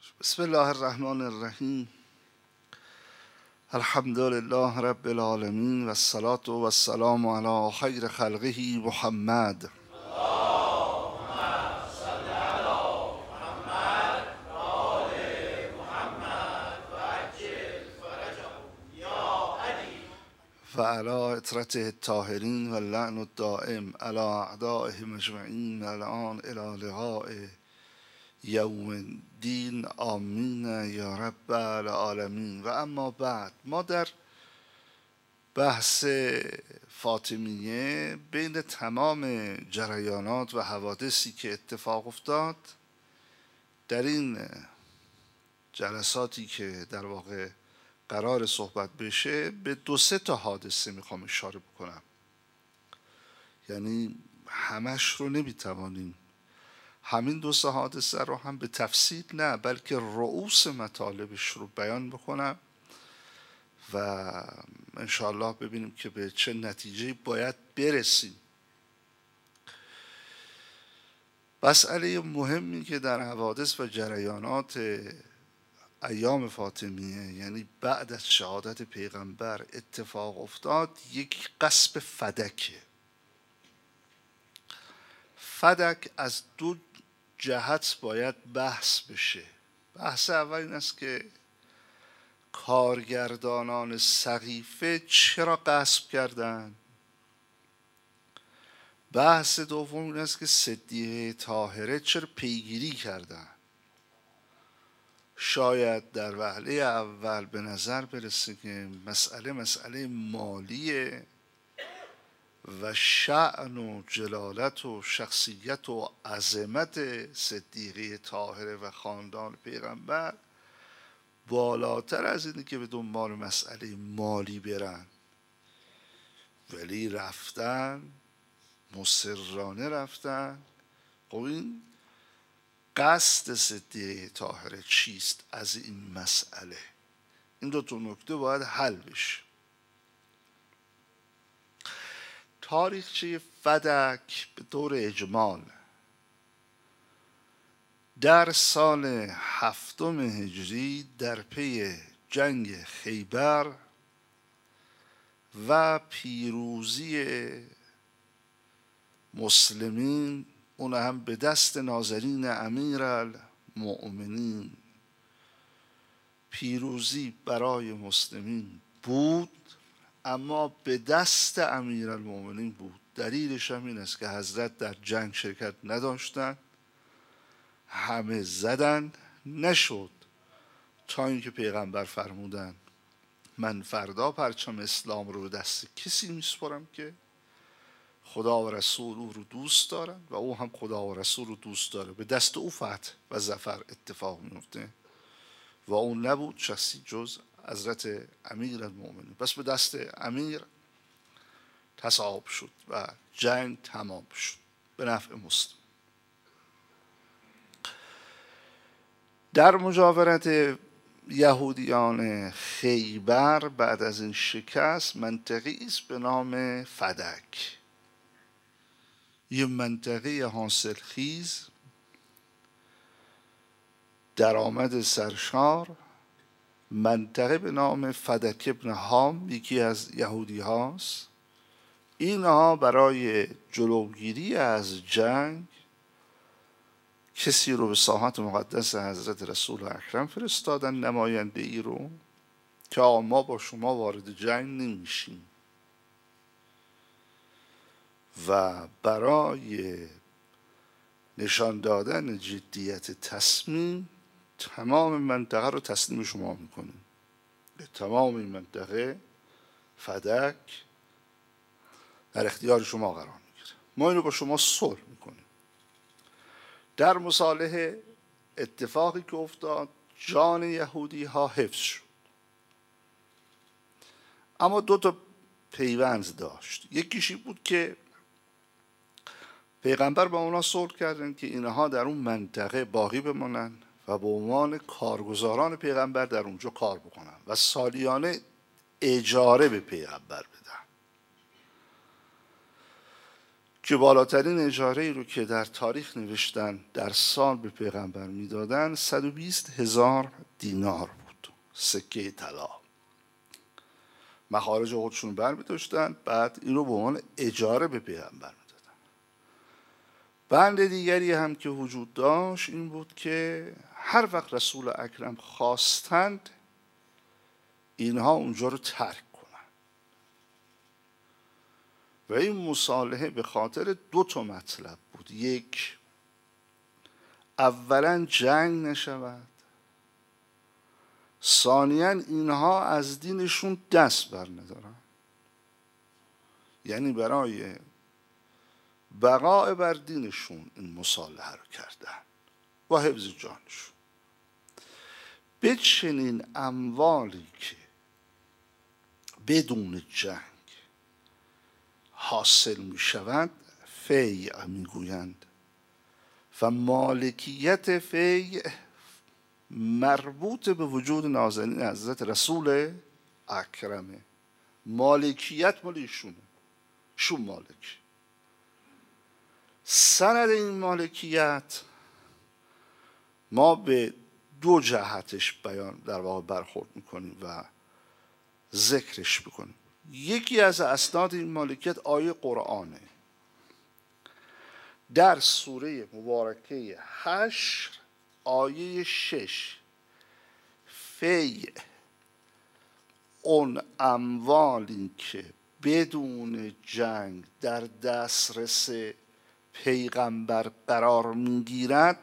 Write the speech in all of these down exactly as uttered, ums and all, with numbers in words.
بسم الله الرحمن الرحیم. الحمد لله رب العالمین و الصلاة و السلام علی خیر خلقه محمد. و علی اطرته الطاهرین و اللعن الدائم علی اعدائه مجمعین الان الی لقاء یوم الدین آمین یا رب العالمین. و اما بعد، ما در بحث فاطمیه بین تمام جریانات و حوادثی که اتفاق افتاد در این جلساتی که در واقع قرار صحبت بشه، به دو سه تا حادثه میخوام اشاره بکنم. یعنی همش رو نمیتوانیم همین دو سه حادثه رو هم به تفصیل نه، بلکه رؤوس مطالبش رو بیان بکنم و انشاءالله ببینیم که به چه نتیجه باید برسیم. مسئله مهمی که در حوادث و جریانات ایام فاطمیه، یعنی بعد از شهادت پیغمبر، اتفاق افتاد، یک غصب فدکه. فدک از دو جهت باید بحث بشه. بحث اول این است که کارگردانان سقیفه چرا غصب کردند. بحث دوم این است که صدیقه طاهره چرا پیگیری کردند. شاید در وهله اول به نظر برسه که مسئله مسئله مالیه و شأن و جلالت و شخصیت و عظمت صدیقه طاهره و خاندان پیغمبر بالاتر از اینه که به دنبال مسئله مالی برن، ولی رفتن، مصرانه رفتن. خب این قصد صدیقه طاهره چیست از این مسئله؟ این دو تا نکته باید حل بشه. تاریخچه فدک به طور اجمال در سال هفتم هجری در پی جنگ خیبر و پیروزی مسلمین، اون هم به دست ناظرین امیرالمؤمنین، پیروزی برای مسلمین بود، اما به دست امیرالمؤمنین بود. دلیلش هم این است که حضرت در جنگ شرکت نداشتند، همه زدن، نشد تا اینکه پیغمبر فرمودن من فردا پرچم اسلام رو به دست کسی میسپرم که خدا و رسول او رو دوست دارن و او هم خدا و رسول رو دوست داره. به دست او فتح و ظفر اتفاق میفته و اون نبود شخصی جز حضرت امیرالمؤمنین. پس به دست امیر تصاحب شد و جنگ تمام شد به نفع مسلم. در مجاورت یهودیان خیبر بعد از این شکست، منطقه‌ای است به نام فدک، یه منطقه حاصلخیز، درآمد سرشار، منطقه به نام فدک ابن هام، یکی از یهودی هاست. اینها برای جلوگیری از جنگ کسی رو به ساحت مقدس حضرت رسول اکرم فرستادن، نماینده ای رو، که ما با شما وارد جنگ نمیشیم. و برای نشان دادن جدیت تصمیم تمام منطقه رو تسلیم شما میکنیم. تمام این منطقه فدک در اختیار شما قرار میگیره. ما اینو با شما صلح میکنیم. در مصالحه اتفاقی که افتاد، جان یهودی ها حفظ شد، اما دو تا پیوند داشت. یکیشی بود که پیغمبر با اونا صلح کردن که اینها در اون منطقه باقی بمانن و به عنوان کارگزاران پیغمبر در اونجا کار بکنن و سالیانه اجاره به پیغمبر بدن. که بالاترین اجاره رو که در تاریخ نوشتن در سال به پیغمبر میدادن صد و بیست هزار دینار بود، سکه طلا. مخارج خودشون بر می داشتن، بعد این رو به عنوان اجاره به پیغمبر میدادن. بند دیگری هم که وجود داشت این بود که هر وقت رسول اکرم خواستند اینها اونجا رو ترک کنن و این مصالحه به خاطر دو تا مطلب بود. یک، اولا جنگ نشود، ثانیاً اینها از دینشون دست بر ندارن، یعنی برای بقای بر دینشون این مصالحه رو کردن و حفظ جانشون. به چنین اموالی که بدون جنگ حاصل می شود فیع می گویند و مالکیت فیع مربوط به وجود نازنین حضرت رسول اکرمه. مالکیت مال ایشونه، شون مالک. سند این مالکیت ما به دو جهتش بیان در واقع برخورد میکنیم و ذکرش بکنیم. یکی از اسناد این مالکیت آیه قرآنه. در سوره مبارکه حشر آیه شش، فیع اون اموالی که بدون جنگ در دسترس پیغمبر قرار میگیرد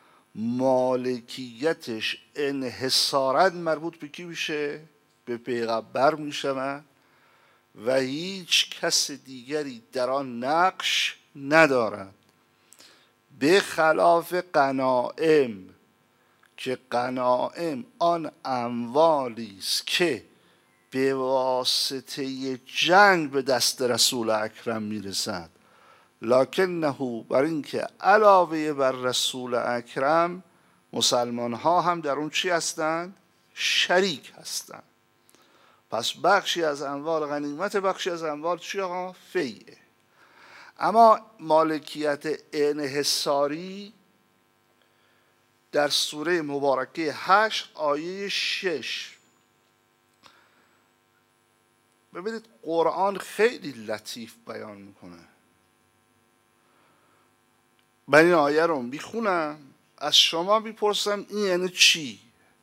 مالکیتش انحصاراً مربوط به کی میشه؟ به پیغمبر میشود و هیچ کس دیگری در آن نقش ندارد، به خلاف غنائم که غنائم آن اموالی است که به واسطه جنگ به دست رسول اکرم میرسد، لکنه بر اینکه علاوه بر رسول اکرم مسلمان ها هم در اون چی هستند؟ شریک هستند. پس بخشی از اموال غنیمت، بخشی از اموال چی آقا؟ فیعه. اما مالکیت انحصاری در سوره مبارکه حشر آیه شش. ببینید قرآن خیلی لطیف بیان میکنه. من این آیه رو میخونم، از شما میپرسم این یعنی چی؟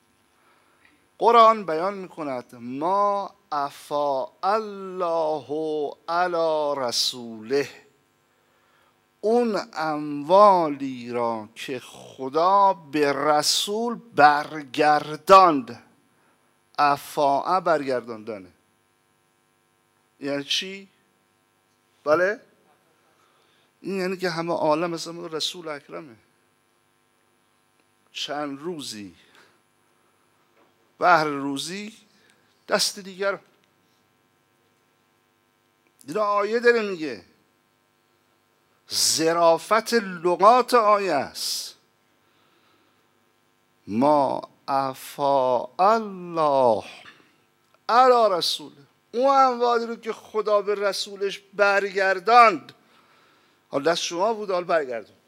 قرآن بیان میکند ما افا الله علی رسوله، اون اموالی را که خدا به رسول برگرداند. افاء برگرداندنه. یعنی چی؟ بله؟ این یعنی که همه عالم مثل رسول اکرمه. چند روزی بهر روزی دست دیگر. دیگه آیه داره میگه، ظرافت لغات آیه است. ما افا الله علی رسول، اون اموالی رو که خدا به رسولش برگرداند، حالا دست شما بود، حالا برگردون.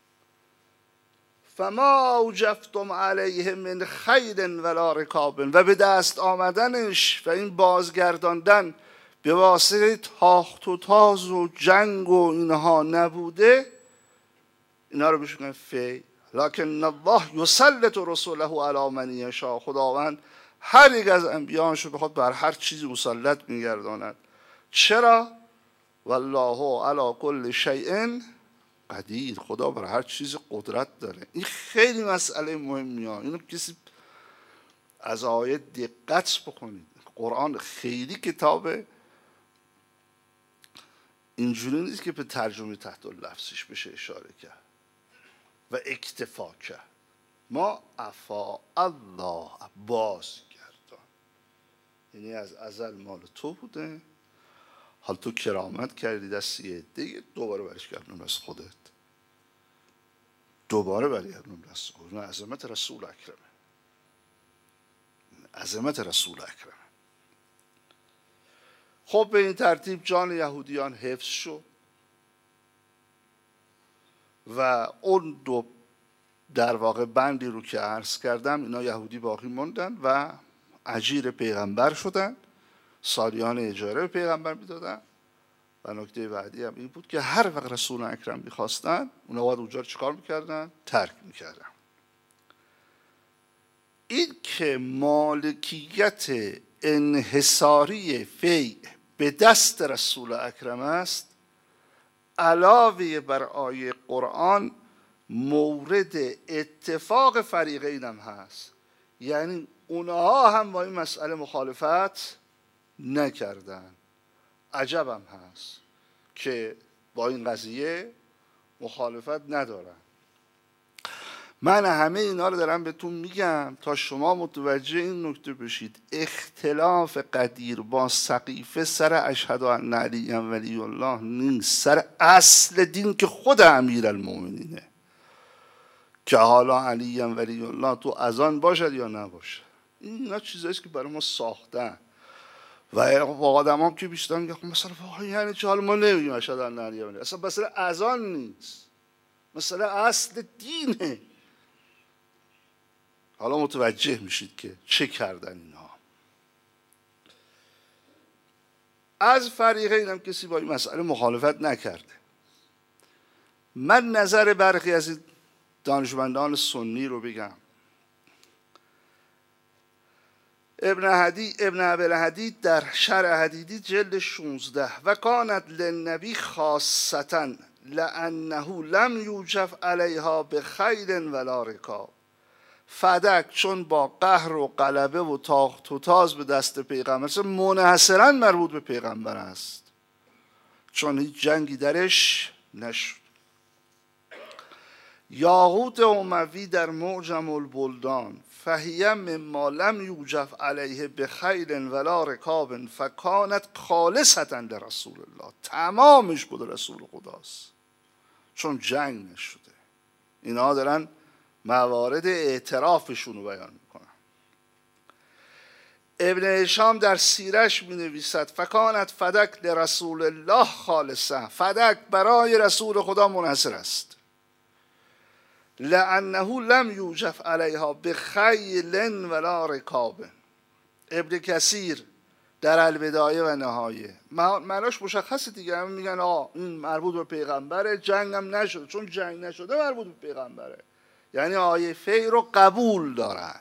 فما اوجفتم علیه من خیل ولا رکاب، و به دست آمدنش و این بازگرداندن به واسطه تاخت و تاز و جنگ و اینها نبوده، اینا رو بهش میگن فی. لکن الله یسلط رسوله علی من یشاء، خداوند هر یک از انبیانشو بخواد بر هر چیزی مسلط میگرداند. چرا؟ والله علی کل شیء قدیر، خدا بر هر چیز قدرت داره. این خیلی مسئله مهمیه، اینو کسی از آیه دقت بکنید. قرآن خیلی کتاب اینجوری نیست که به ترجمه تحت لفظش بشه اشاره کرد و اکتفا کرد. ما افا الله بازگردان، یعنی از ازل مال تو بوده، حال تو کرامت کردی دست یه عده، دوباره برش گردون دست خودت، دوباره برگردون دست خودت. عظمت رسول اکرمه، عظمت رسول اکرمه. خب به این ترتیب جان یهودیان حفظ شد. و اون دو در واقع بندی رو که عرض کردم اینا یهودی باقی موندن و اجیر پیغمبر شدن، سالیان اجاره به پیغمبر میدادن. و نکته بعدی هم این بود که هر وقت رسول اکرم میخواستن اونا باید اونجا رو چیکار میکردن؟ ترک میکردن. این که مالکیت انحصاری فیء به دست رسول اکرم است، علاوه بر آیه قرآن مورد اتفاق فریقین هم هست. یعنی اونها هم با این مسئله مخالفت نکردن. عجب هم هست که با این قضیه مخالفت ندارن. من همه اینا رو دارم بهتون میگم تا شما متوجه این نکته بشید. اختلاف قدیر با سقیفه سر اشهد ان علی ولی الله نیست، سر اصل دین که خود امیرالمومنینه که حالا علی ولی الله تو اذان باشد یا نباشد. اینا چیزاییست که برای ما ساختن و آدم هم که بیشتر میگه خب مثلا واقعا یعنی چه، حالا ما نمیگیم اشهد ان علی ولی، اصلا مسئله اذان نیست، مسئله اصل دینه. حالا متوجه میشید که چه کردن اینها. از فریقین هم کسی با این مسئله مخالفت نکرده. من نظر برخی از دانشمندان سنی رو بگم. ابن حدید ابن ابوالحدید در شرح حدیدی جلد شانزده و کانت للنبی خاصتا لانه لم یوجف علیها بخیل ولا رکاب. فدک چون با قهر و غلبه و تاخت و تاز به دست پیغمبر منحصرا مربوط به پیغمبر است، چون هیچ جنگی درش نشد. یاقوت اموی در معجم البلدان فهیه مما لم یوجف علیه بخیل ولا رکاب فکانت خالصتا لرسول الله، تمامش بود رسول خداست چون جنگ نشده. اینا دارن موارد اعترافشون رو بیان میکنن. ابن هشام در سیرش می نویسد فکانت فدک لرسول الله خالصه، فدک برای رسول خدا منحصر است. لانه لم یوجف علیها بخیل ولا رکاب. ابن کثیر در البدایه و نهایه معناش مشخصه دیگه، همه میگن آه این مربوط به پیغمبره، جنگ هم نشده، چون جنگ نشده مربوط به پیغمبره، یعنی آیه فی رو قبول دارن.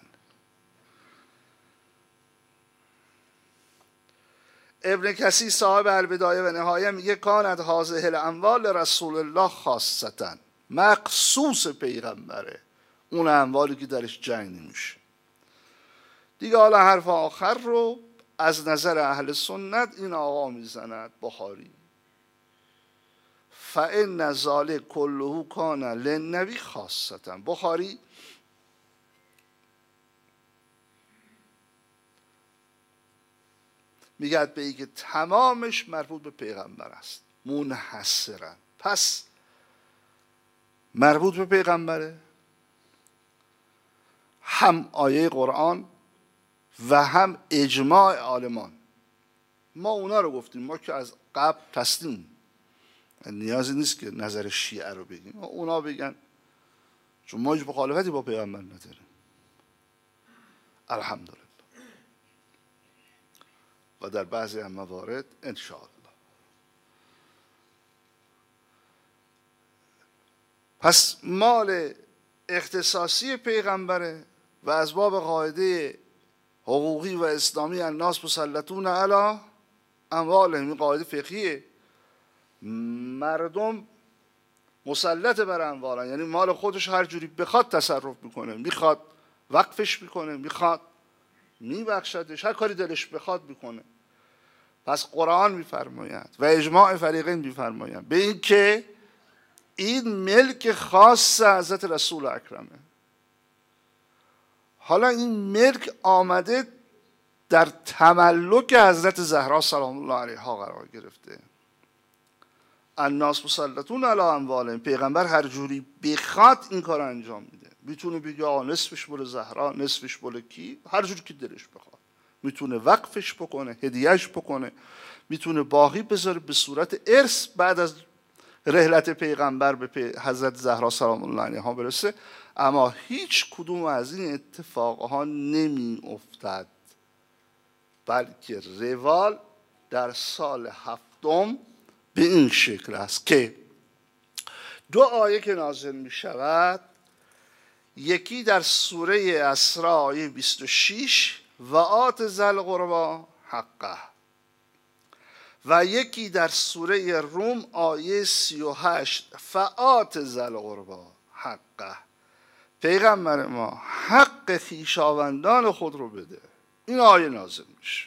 ابن کثیر صاحب البدایه و نهایه میگه کانت هذه الاموال رسول الله خاصتا، مخصوص پیغمبره، اون اموالی که درش جنگ نمیشه. دیگه حالا حرف آخر رو از نظر اهل سنت این آقا میزند بخاری فإن ذلک کله کان للنبی خاصتا. بخاری میگه به این که تمامش مربوط به پیغمبر است منحصرا. پس مربوط به پیغمبره، هم آیه قرآن و هم اجماع عالمان. ما اونا رو گفتیم، ما که از قبل تسلیم، نیازی نیست که نظر شیعه رو بگیم، اونا بگن، چون ما هیچ مخالفتی با پیغمبر نداریم الحمدلله، و در بعضی هم موارد انشاءالله. پس مال اختصاصی پیغمبره و از باب قاعده حقوقی و اسلامی الناس مسلطون علی اموالهم، این قاعده فقهیه، مردم مسلط بر اموالن، یعنی مال خودش هر جوری بخواد تصرف میکنه، میخواد وقفش میکنه، میخواد میبخشدش، هر کاری دلش بخواد میکنه. پس قرآن میفرماید و اجماع فریقین میفرماید به این که این ملک خاص حضرت رسول اکرمه. حالا این ملک آمده در تملک حضرت زهرا سلام الله علیها قرار گرفته. الناس مسلطون علی اموالهم، پیغمبر هر جوری بخواد این کار انجام میده. میتونه بگه آ نصفش بوله زهرا، نصفش بوله کی، هر جوری که دلش بخواد. میتونه وقفش بکنه، هدیهش بکنه، میتونه باقی بذاره به صورت ارث بعد از رحلت پیغمبر به پی... حضرت زهرا سلام الله علیها برسه، اما هیچ کدوم از این اتفاقها نمی افتد، بلکه روال در سال هفتم به این شکل است که دو آیه که نازل می شود، یکی در سوره اسراء آیه بیست و شش و آت ذی القربی حقه، و یکی در سوره روم آیه سی و هشت فآت ذی القربی حقه. پیغمبر ما حق خویشاوندان خود رو بده. این آیه نازل میشه.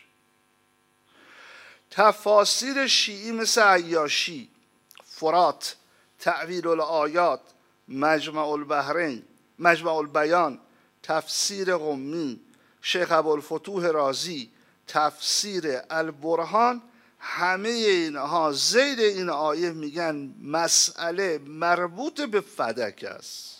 تفاسیر شیعی مثل عیاشی، فرات، تعویل الآیات، مجمع البحرین، مجمع البیان، تفسیر قمی، شیخ ابوالفتوح رازی، تفسیر البرهان، همه اینها زیر این آیه میگن مسئله مربوط به فدک است.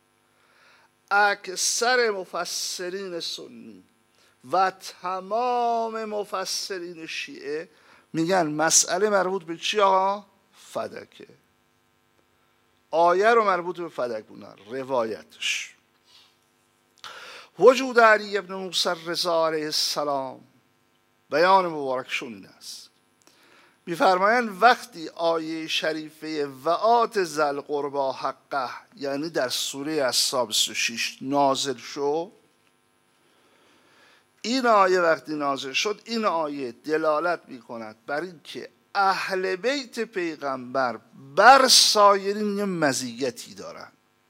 اکثر مفسرین سنی و تمام مفسرین شیعه میگن مسئله مربوط به چی آقا؟ فدکه. آیه رو مربوط به فدک بودن، روایتش. وجود علی ابن موسی الرضا علیه السلام، بیان مبارکشون این است. میفرمایند وقتی آیه شریفه و آت ذی القربی حقه، یعنی در سوره اصحاب بیست و شش نازل شد، این آیه وقتی نازل شد، این آیه دلالت میکند بر این که اهل بیت پیغمبر بر سایرین یه مزیتی دارن.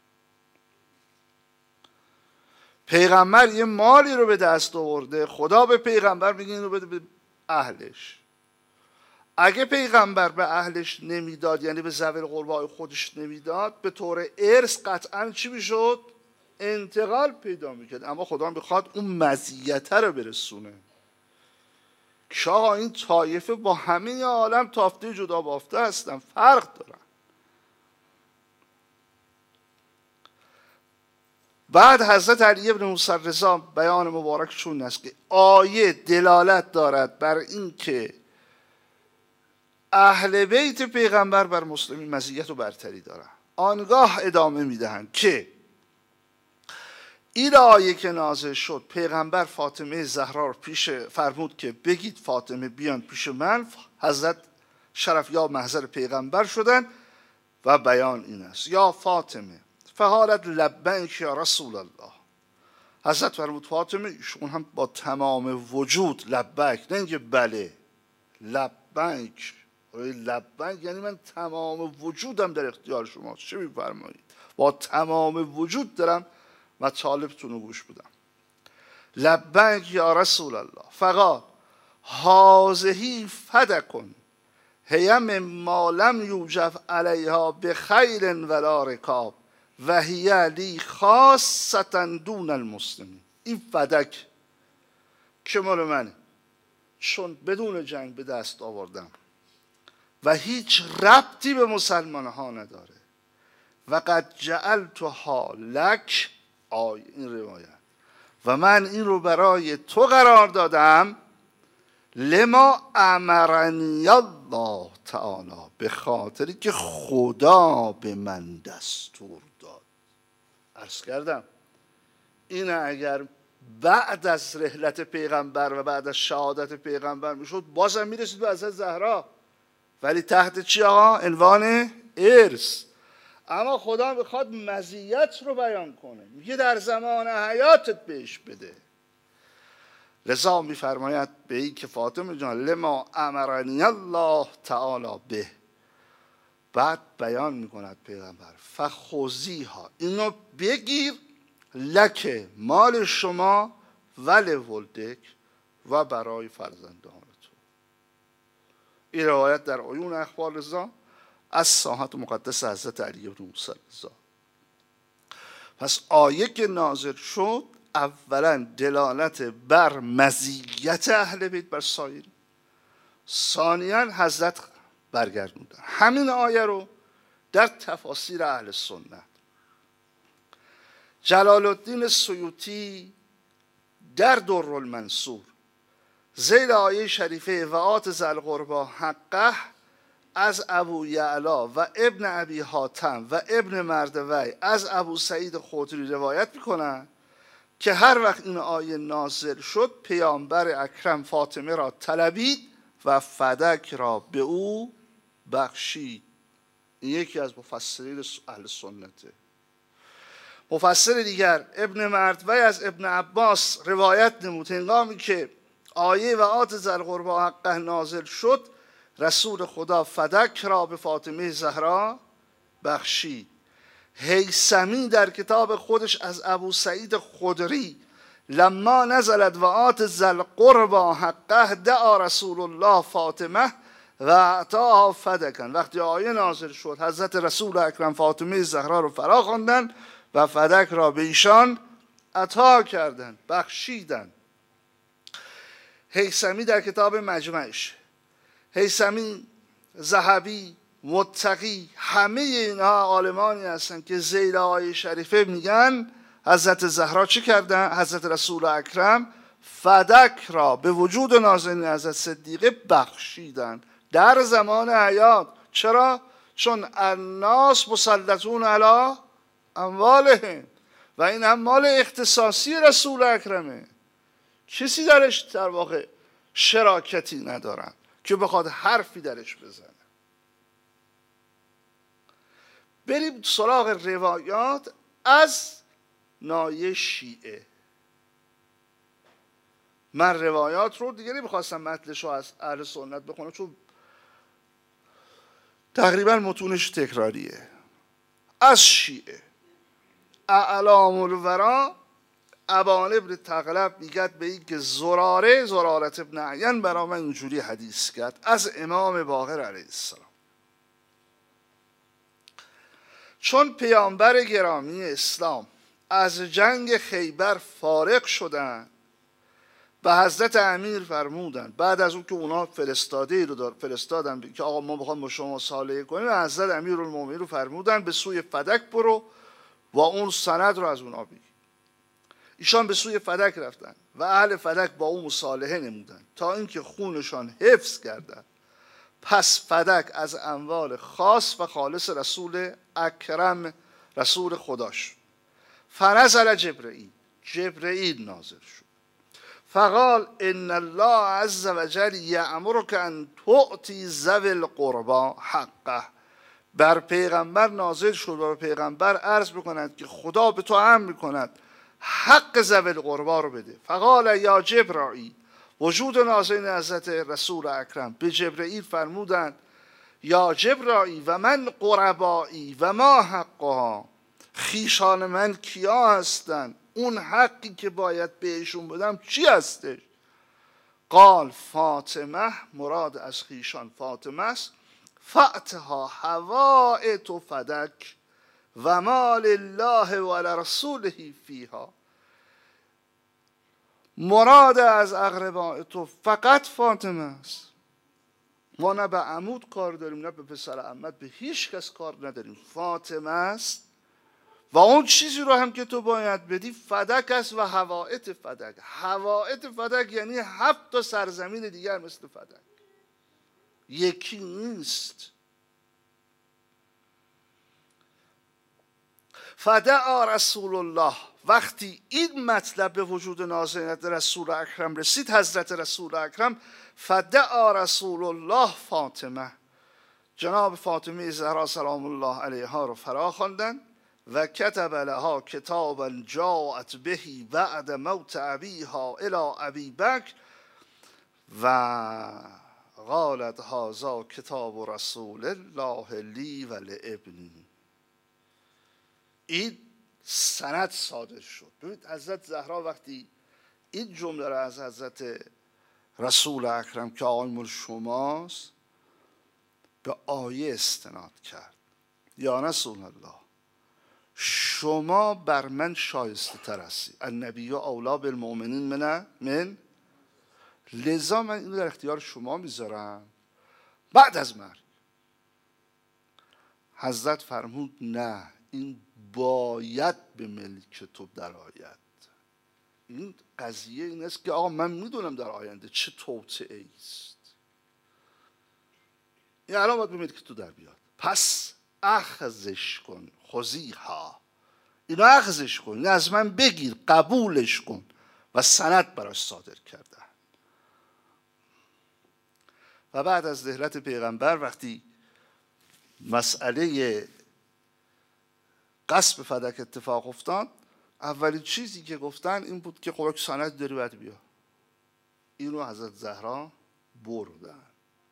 پیغمبر یه مالی رو به دست آورده، خدا به پیغمبر میگه اینو بده به اهلش. اگه پیغمبر به اهلش نمیداد، یعنی به ذوی القربای خودش نمیداد، به طور ارث قطعا چی میشد؟ انتقال پیدا میکرد. اما خدا میخواد اون مزیت رو برسونه که آقا این طایفه با همه عالم تافته جدا بافته هستن، فرق دارن. بعد حضرت علی ابن موسی الرضا بیان مبارکشون است که آیه دلالت دارد بر این که اهل بیت پیغمبر بر مسلمین مزیت و برتری دارن. آنگاه ادامه میدهند که این آیه که نازل شد، پیغمبر فاطمه زهرا رو پیش فرمود که بگید فاطمه بیان پیش من. حضرت شرف یا محضر پیغمبر شدن و بیان این است: یا فاطمه فقالت لبیک یا رسول الله. حضرت فرمود فاطمه، ایشون هم با تمام وجود لبیک، نه اینکه بله، لبیک. لبیک یعنی من تمام وجودم در اختیار شما. چه میفرمایید؟ با تمام وجود دارم مطالبتون رو گوش بدم. لبیک یا رسول الله. فقال هذه فدکن هیم ما لم یوجب علیها بخیل ولا رکاب و هی لی خاصتا دون المسلمین. این فدک که مال منه، چون بدون جنگ به دست آوردم و هیچ ربطی به مسلمان ها نداره. و قد جعلتها لک، آی این روایت، و من این رو برای تو قرار دادم، لما امرنی الله تعالی، به خاطری که خدا به من دستور داد. عرض کردم این اگر بعد از رحلت پیغمبر و بعد از شهادت پیغمبر میشد، بازم میرسید به حضرت زهرا، ولی تحت چی آقا؟ عنوان ارث. اما خدا میخواد مزیت رو بیان کنه، میگه در زمان حیاتت بهش بده. لذا میفرماید به این که فاطمه جان لما امرنی الله تعالی به، بعد بیان میکند پیغمبر فخذیها، اینو بگیر، لکه مال شما، ولی ولدک، و برای فرزندان تو. این روایت در عیون اخبار رضا از ساحت مقدس حضرت علی بن موسی رضا. پس آیه که نازل شد، اولا دلالت بر مزیت اهل بیت بر سایر، ثانیا حضرت برگردوندن. همین آیه رو در تفاسیر اهل سنت جلال الدین سیوطی در در المنصور زیر آیه شریفه و آت ذی القربی حقه از ابو یعلا و ابن ابی حاتم و ابن مردوی از ابو سعید خدری روایت میکنن که هر وقت این آیه نازل شد پیامبر اکرم فاطمه را طلبید و فدک را به او بخشید. این یکی از مفسرین اهل سنته. مفسر دیگر ابن مردوی از ابن عباس روایت نمود هنگامی که آیه و آت ذی القربی حقه نازل شد رسول خدا فدک را به فاطمه زهرا بخشید. هیثمی در کتاب خودش از ابو سعید خدری لما نزلت و آت ذی القربی حقه دعا رسول الله فاطمه و اعطاها فدکن. وقتی آیه نازل شد حضرت رسول اکرم فاطمه زهرا رو فرا خواندن و فدک را به ایشان عطا کردند، بخشیدند. هیثمی در کتاب مجمعش، هیثمی، ذهبی، متقی، همه اینها عالمانی هستند که زیر آیه شریفه میگن حضرت زهرا چی کردن؟ حضرت رسول اکرم فدک را به وجود نازنین حضرت صدیقه بخشیدن در زمان حیات. چرا؟ چون الناس مسلطون علی اموالهم و این اموال اختصاصی رسول اکرمه، کسی درش در واقع شراکتی ندارن که بخواد حرفی درش بزنه. بریم سراغ روایات از نایه شیعه. من روایات رو دیگه نمیخواستم متنش رو از اهل سنت بخونم چون تقریبا متونش تکراریه. از شیعه اعلام الورا ابان ابن تغلب میگد به این که زراره زرارت ابن عین برای من اینجوری حدیث کرد از امام باقر علیه السلام: چون پیامبر گرامی اسلام از جنگ خیبر فارغ شدن به حضرت امیر فرمودن، بعد از اون که اونا فرستاده رو دار فرستادن که آقا ما بخوام با شما صالحه کنیم، حضرت امیرالمومنین رو فرمودن به سوی فدک برو و اون سند رو از اونا بگی. ایشان به سوی فدک رفتن و اهل فدک با اون مصالحه نمودن تا اینکه خونشان حفظ کردن. پس فدک از اموال خاص و خالص رسول اکرم رسول خداش. فنزل جبرئیل، جبرئیل نازل شد فقال ان الله عز وجل یأمرک ان تعطی ذوی القربی حقه. بر پیغمبر نازل شد و بر پیغمبر عرض میکند که خدا به تو امر میکند حق ذوی القربی رو بده. فقال یا جبرائیل، وجود نازل حضرت رسول اکرم به جبرائیل فرمودند یا جبرائیل و من قربایی و ما حقها، خیشان من کیا هستند، اون حقی که باید بهشون بدم چی هستش؟ قال فاطمه، مراد از خیشان فاطمه است. فأتها حوائط و فدک و مال الله و لرسوله فیها. مراد از اقرباء تو فقط فاطمه است. ما نه به عمود کار داریم نه به پسر عمت، به هیچ کس کار نداریم. فاطمه است و اون چیزی رو هم که تو باید بدی فدک است و حوائط فدک. حوائط فدک یعنی هفت تا سرزمین دیگر مثل فدک، یکی نیست. فدعا رسول الله، وقتی این مطلب به وجود نازنینت رسول اکرم رسید، حضرت رسول اکرم فدعا رسول الله فاطمه، جناب فاطمه زهرا سلام الله علیها رو فرا خواندن و کتب لها کتابا جاءت بهی بعد موت ابیها الی ابی بکر و قالت هذا کتاب رسول الله لی و لابنی. این سند صادر شد. ببینید حضرت زهرا وقتی این جمله را از حضرت رسول اکرم که آقای مال شماست به آیه استناد کرد: یا رسول الله شما بر من شایسته تر هستی، النبی اولی بالمؤمنین من من لذا من اینو در اختیار شما میذارم بعد از مرگ. حضرت فرمود نه، این باید به ملک تو درآید. این قضیه این است که آقا من میدونم در آینده چه توطئه‌ای است. این الان باید ببینید که تو در بیاد. پس اخذش کن، خذیها، اینو اخذش کن، اینو از من بگیر، قبولش کن. و سند براش صادر کردن. و بعد از رحلت پیغمبر وقتی مسئله قصب فدک اتفاق افتاد، اولین چیزی که گفتن این بود که خب سند داری باید بیا. اینو حضرت زهرا بردن.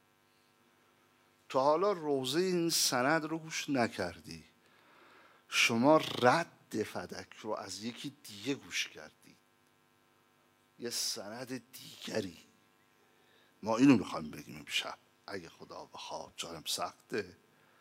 تا حالا روزه این سند رو گوش نکردی، شما رد فدک رو از یکی دیگه گوش کردی، یه سند دیگری. ما اینو میخوایم بگیم امشب اگه خدا بخواد، جانم سخته.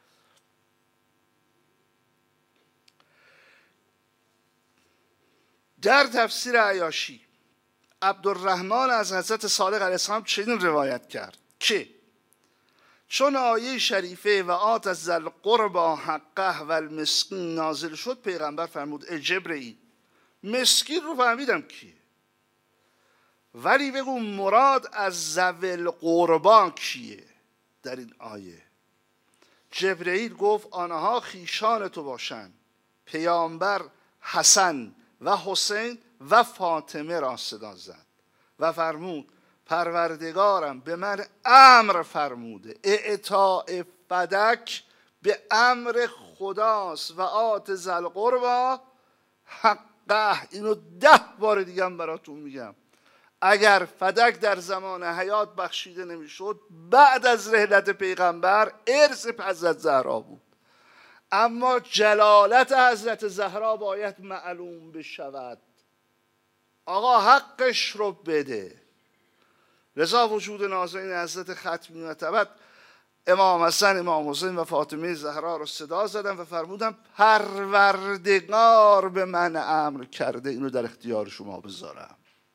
در تفسیر عیاشی عبدالرحمن از حضرت صادق علیه السلام چنین روایت کرد که چون آیه شریفه و آت از ذی القربی حقه و المسکین نازل شد، پیغمبر فرمود ای جبرئیل، مسکین رو فهمیدم کیه، ولی بگو مراد از ذوی القربی کیه در این آیه. جبرئیل گفت آنها خیشان تو باشند. پیامبر حسن و حسین و فاطمه را صدا زد و فرمود پروردگارم به من امر فرموده اعطاء فدک به امر خداست و آت ذی القربی حقه. اینو ده بار دیگه هم براتون میگم. اگر فدک در زمان حیات بخشیده نمیشد، بعد از رحلت پیغمبر ارث حضرت زهرا بود. اما جلالت حضرت زهرا باید معلوم بشود. آقا حقش رو بده. لذا وجود نازنین حضرت ختمی و تبت امام حسن، امام حسین و فاطمه زهرا رو صدا زدن و فرمودن پروردگار به من امر کرده اینو در اختیار شما بذارم.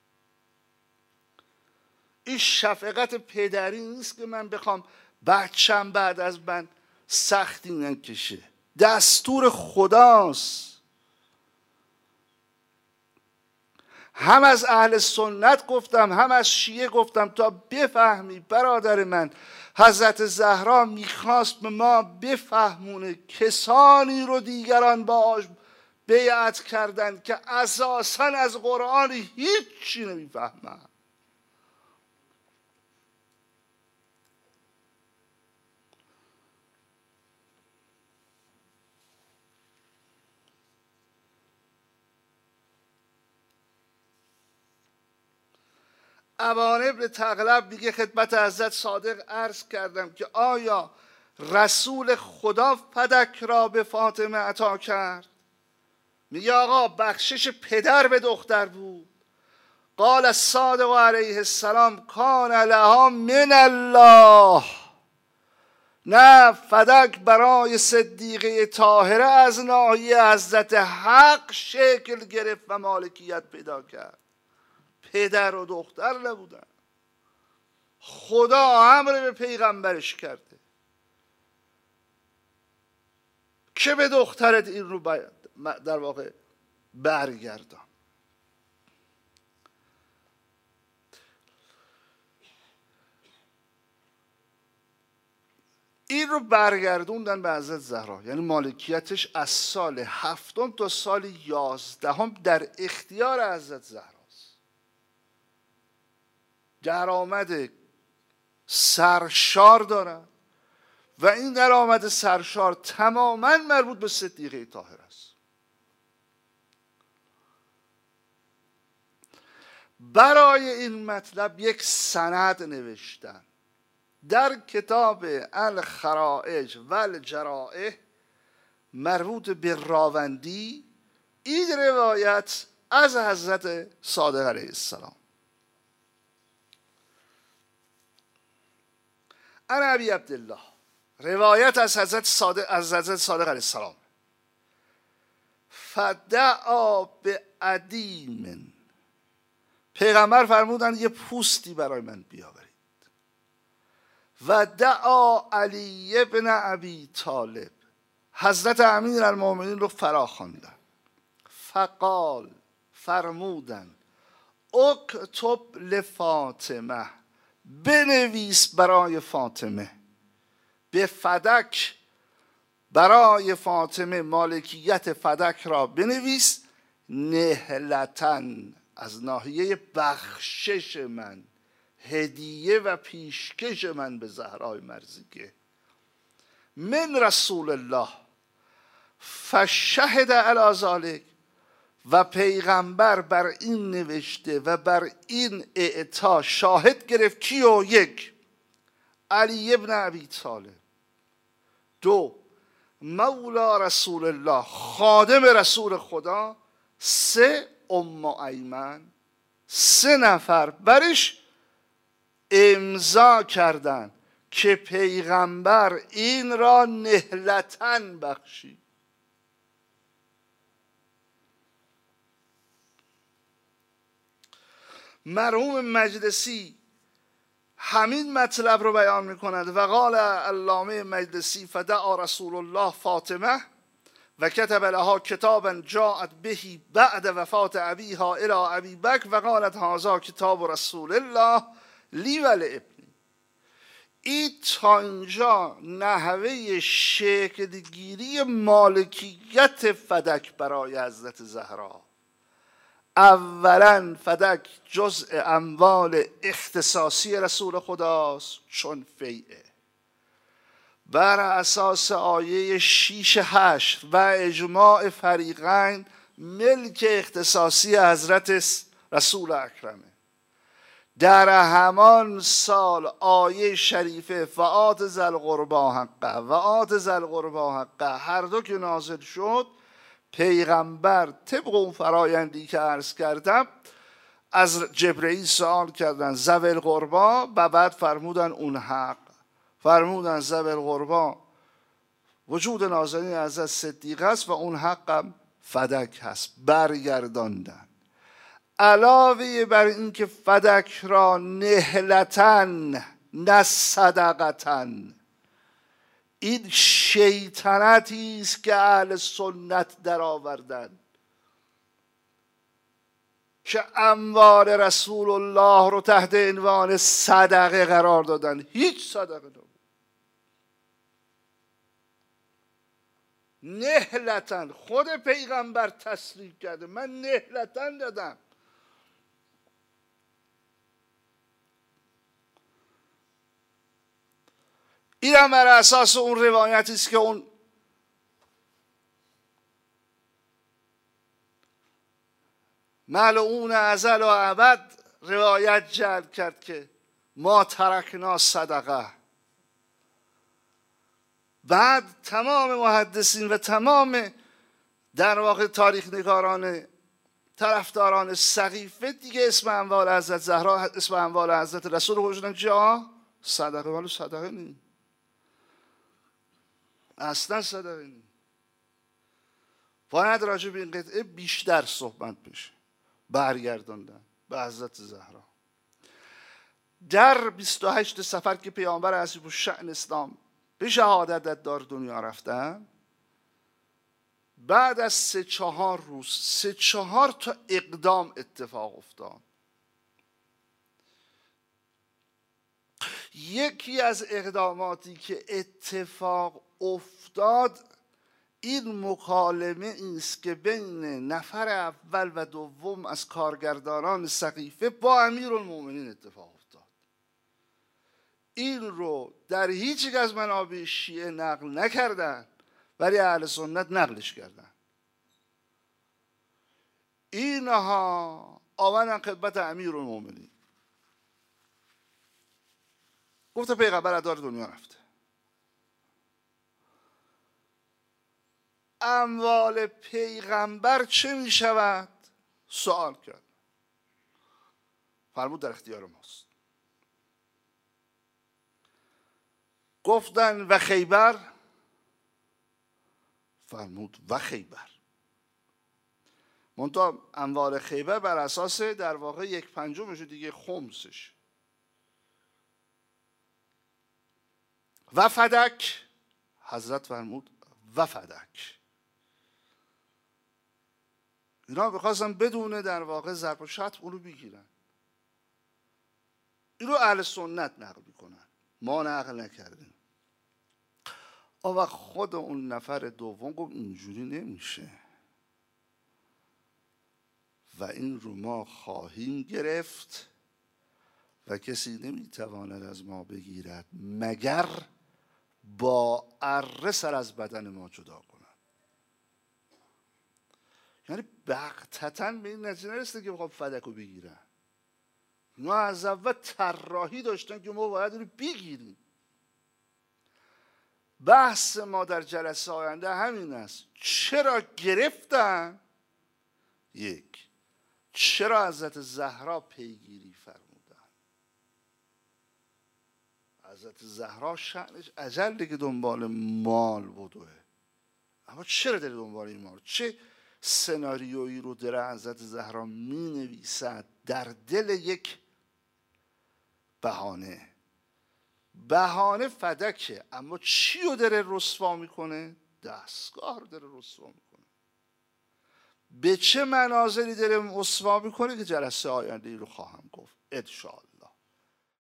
این شفقت پدری نیست که من بخوام بچم بعد از من سختی نکشه. دستور خداست. هم از اهل سنت گفتم هم از شیعه گفتم تا بفهمی برادر من، حضرت زهرا میخواست به ما بفهمونه کسانی رو دیگران باش بیعت کردن که اساساً از قرآن هیچی نمیفهمن. ابان ابن تغلب میگه خدمت حضرت صادق عرض کردم که آیا رسول خدا فدک را به فاطمه عطا کرد؟ میگه آقا بخشش پدر به دختر بود. قال الصادق علیه السلام کان لها من الله. نه، فدک برای صدیقه طاهره از ناحیه حضرت حق شکل گرفت و مالکیت پیدا کرد. پدر و دختر نبودن. خدا امر به پیغمبرش کرده که به دخترت این رو در واقع برگردان. این رو برگردوندن به حضرت زهرا، یعنی مالکیتش از سال هفتم تا سال یازدهم در اختیار حضرت زهراست. درآمد سرشار دارن و این درآمد سرشار تماما مربوط به صدیقه طاهره است. برای این مطلب یک سند نوشتن در کتاب الخرائج و الجرائح مربوط به راوندی. این روایت از حضرت صادق علیه السلام. انا ابی عبدالله، روایت از حضرت صادق از حضرت صادق علیه السلام. فدعا به عدیم، پیغمبر فرمودن یه پوستی برای من بیاورید. و دعا علی ابن ابی طالب، حضرت امیر المؤمنین رو فرا خواندن. فقال، فرمودن اکتب لفاطمه، بنویس برای فاطمه به فدک برای فاطمه مالکیت فدک را بنویس، نهلتن از ناحیه بخشش من، هدیه و پیشکش من به زهرای مرزیه، من رسول الله. فشهد علی ذلک، و پیغمبر بر این نوشته و بر این اعطا شاهد گرفت. کیو؟ یک، علی ابن ابی طالب. دو، مولا رسول الله، خادم رسول خدا. سه، ام ایمن. سه نفر برش امضا کردند که پیغمبر این را نهلتن بخشید. مرحوم مجلسی همین مطلب رو بیان میکند و قال علامه مجلسی فدعا رسول الله فاطمه و کتب لها کتابا جاءت بهی بعد وفات ابیها الی ابی بکر و قالت هذا کتاب رسول الله لی و لابنی. این تا اینجا نحوه شکلگیری مالکیت فدک برای حضرت زهرا. اولا فدک جزء اموال اختصاصی رسول خداست چون فیعه، بر اساس آیه شیش هشت و اجماع فریقین ملک اختصاصی حضرت رسول اکرمه. در همان سال آیه شریفه و آت ذی القربی حقه و آت ذی القربی حقه هر دو که نازل شد، پیغمبر طبق اون فرایندی که عرض کردم از جبرئیل سوال کردن ذوی القربی و بعد فرمودن اون حق، فرمودن ذوی القربی وجود نازنین حضرت صدیق است و اون حقم فدک هست، برگرداندن. علاوه بر این که فدک را نهلتن نه صدقتن، این شیطنتی است که اهل سنت در آوردن که اموال رسول الله رو تحت عنوان صدقه قرار دادن. هیچ صدقه نبود. نهلتن خود پیغمبر تصریح کرده من نهلتن دادم. این هم بر اساس اون روایتی است که اون ملعون ازل و ابد روایت جلب کرد که ما ترکنا صدقه. بعد تمام محدثین و تمام در واقع تاریخ نگاران طرفداران سقیفه دیگه اسم اموال حضرت زهرا، اسم اموال حضرت رسول رو گذاشتن جا صدقه. ولی صدقه نیست، اصلا صدقه نیست. باید راجع به این قطعه بیشتر صحبت بشه. برگرداندن به حضرت زهرا. در بیست و هشت صفر که پیامبر عظیم الشأن اسلام به شهادت در دار دنیا رفتن، بعد از سه چهار روز سه چهار تا اقدام اتفاق افتاد. یکی از اقداماتی که اتفاق افتاد این مکالمه است که بین نفر اول و دوم از کارگردانان سقیفه با امیرالمومنین اتفاق افتاد. این رو در هیچ یک از منابع شیعه نقل نکردن ولی اهل سنت نقلش کردن. اینها آمدن خدمت امیرالمومنین، گفت پیغمبر از دار دنیا رفته، اموال پیغمبر چه می شود؟ سوال کرد. فرمود در اختیار ماست. گفتن و خیبر؟ فرمود و خیبر. منتها اموال خیبر بر اساس در واقع یک پنجمش دیگه خمسش. و فدک؟ حضرت فرمود و فدک. اینا بخواستن بدونه در واقع ضرب و شتم اونو بگیرن. اینو اهل سنت نقل میکنن، ما نقل نکردیم. آن وقت خود اون نفر دوم گفت اینجوری نمیشه و این رو ما خواهیم گرفت و کسی نمیتواند از ما بگیرد مگر با اره سر از بدن ما جدا کند. یعنی بغتتاً به این نتیجه نرسیده که بخواب فدک رو بگیرن. اینا از اول طراحی داشتن که ما باید رو بگیریم. بحث ما در جلسه آینده همین است. چرا گرفتن؟ یک، چرا حضرت زهرا پیگیری فرمودن؟ حضرت زهرا شأنش اجل که دنبال مال بوده، اما چرا داره دنبال این مال؟ چه سناریویی رو داره حضرت زهرا می نویسد در دل یک بهانه؟ بهانه فدکه، اما چی رو داره رسوا میکنه؟ دستگاه رو داره رسوا میکنه. به چه مناظری داره رسوا میکنه که جلسه آینده ای رو خواهم گفت انشاءالله.